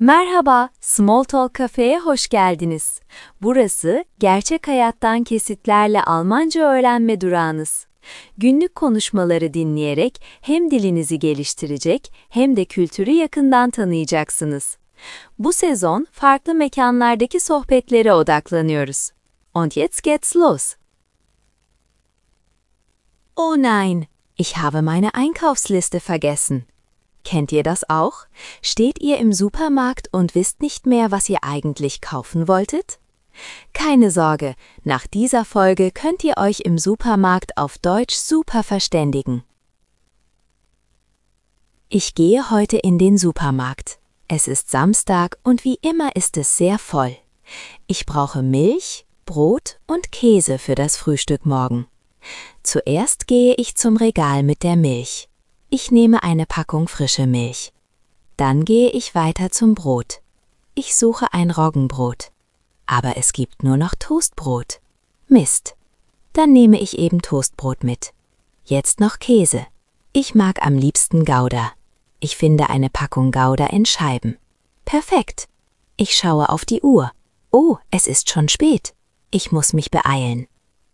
Merhaba, Small Talk Cafe'ye hoş geldiniz. Burası, gerçek hayattan kesitlerle Almanca öğrenme durağınız. Günlük konuşmaları dinleyerek hem dilinizi geliştirecek hem de kültürü yakından tanıyacaksınız. Bu sezon farklı mekanlardaki sohbetlere odaklanıyoruz. Und jetzt geht's los. Oh nein, ich habe meine Einkaufsliste vergessen. Kennt ihr das auch? Steht ihr im Supermarkt und wisst nicht mehr, was ihr eigentlich kaufen wolltet? Keine Sorge, nach dieser Folge könnt ihr euch im Supermarkt auf Deutsch super verständigen. Ich gehe heute in den Supermarkt. Es ist Samstag und wie immer ist es sehr voll. Ich brauche Milch, Brot und Käse für das Frühstück morgen. Zuerst gehe ich zum Regal mit der Milch. Ich nehme eine Packung frische Milch. Dann gehe ich weiter zum Brot. Ich suche ein Roggenbrot. Aber es gibt nur noch Toastbrot. Mist. Dann nehme ich eben Toastbrot mit. Jetzt noch Käse. Ich mag am liebsten Gouda. Ich finde eine Packung Gouda in Scheiben. Perfekt. Ich schaue auf die Uhr. Oh, es ist schon spät. Ich muss mich beeilen.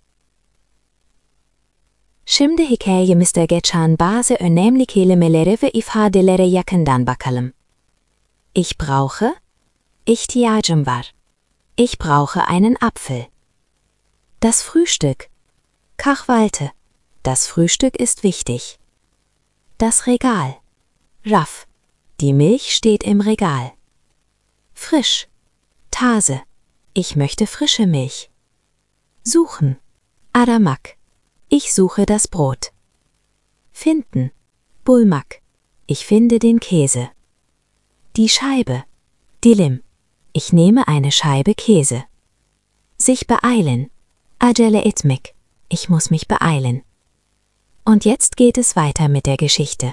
Şimdi hikayemizde geçen bazı önemli kelimelere ve ifadelere yakından bakalım. Ich brauche, ihtiyacım var. Ich brauche einen Apfel. Das Frühstück, Kahvaltı. Das Frühstück ist wichtig. Das Regal, Raf. Die Milch steht im Regal. Frisch, taze. Ich möchte frische Milch. Suchen, aramak. Ich suche das Brot. Finden, bulmak. Ich finde den Käse. Die Scheibe, dilim. Ich nehme eine Scheibe Käse. Sich beeilen, acele etmek. Ich muss mich beeilen. Und jetzt geht es weiter mit der Geschichte.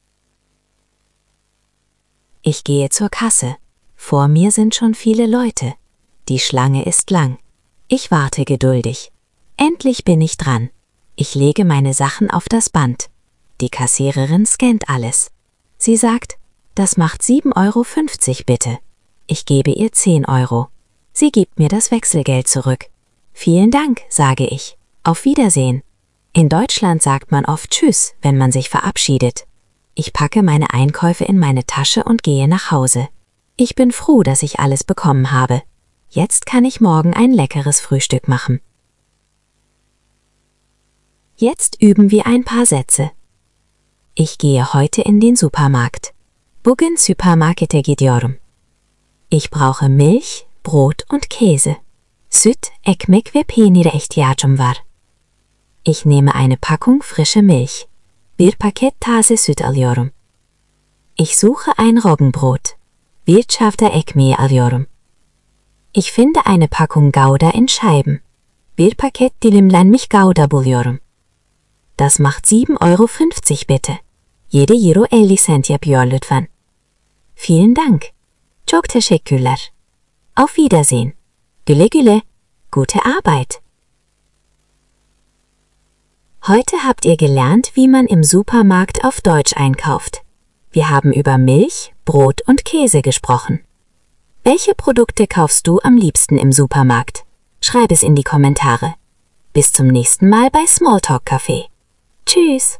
Ich gehe zur Kasse. Vor mir sind schon viele Leute. Die Schlange ist lang. Ich warte geduldig. Endlich bin ich dran. Ich lege meine Sachen auf das Band. Die Kassiererin scannt alles. Sie sagt, das macht 7,50 € bitte. Ich gebe ihr 10 €. Sie gibt mir das Wechselgeld zurück. Vielen Dank, sage ich. Auf Wiedersehen. In Deutschland sagt man oft Tschüss, wenn man sich verabschiedet. Ich packe meine Einkäufe in meine Tasche und gehe nach Hause. Ich bin froh, dass ich alles bekommen habe. Jetzt kann ich morgen ein leckeres Frühstück machen. Jetzt üben wir ein paar Sätze. Ich gehe heute in den Supermarkt. Bugün süpermarkete gidiyorum. Ich brauche Milch, Brot und Käse. Süt, ekmek ve peynire ihtiyacım var. Ich nehme eine Packung frische Milch. Bir paket taze süt alıyorum. Ich suche ein Roggenbrot. Bir çavdar ekmeği alıyorum. Ich finde eine Packung Gouda in Scheiben. Bir paket dilimlenmiş Gouda buluyorum. Das macht 7,50 € bitte. Jede euro 50 cent yapıyor lütfen. Vielen Dank. Çok teşekkürler. Auf Wiedersehen. Güle güle. Gute Arbeit. Heute habt ihr gelernt, wie man im Supermarkt auf Deutsch einkauft. Wir haben über Milch, Brot und Käse gesprochen. Welche Produkte kaufst du am liebsten im Supermarkt? Schreib es in die Kommentare. Bis zum nächsten Mal bei Smalltalk Café. Tschüss.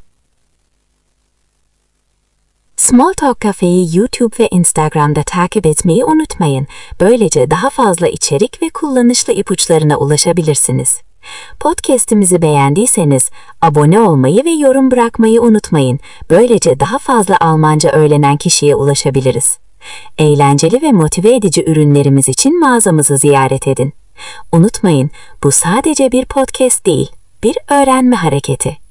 Smalltalk Cafe'yi YouTube ve Instagram'da takip etmeyi unutmayın. Böylece daha fazla içerik ve kullanışlı ipuçlarına ulaşabilirsiniz. Podcast'imizi beğendiyseniz abone olmayı ve yorum bırakmayı unutmayın. Böylece daha fazla Almanca öğrenen kişiye ulaşabiliriz. Eğlenceli ve motive edici ürünlerimiz için mağazamızı ziyaret edin. Unutmayın, bu sadece bir podcast değil, bir öğrenme hareketi.